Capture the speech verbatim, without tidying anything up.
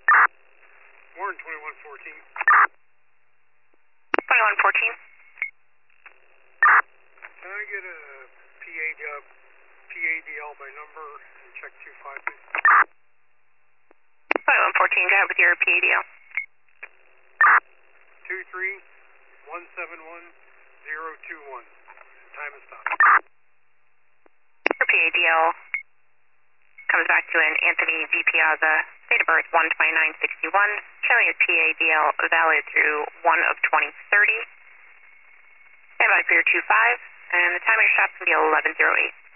Warren twenty-one fourteen. twenty-one fourteen. Can I get a P A D L, P A D L by number and check two five, please? twenty-one fourteen, go ahead with your P A D L. two three one seven one zero two one. Time is stop. Your P A D L comes back to an Anthony V. Piazza, date of birth one twenty-nine sixty-one, showing his P A D L valid through one of twenty thirty. Stand by for your two five, and the time of your shot's going to be eleven oh eight.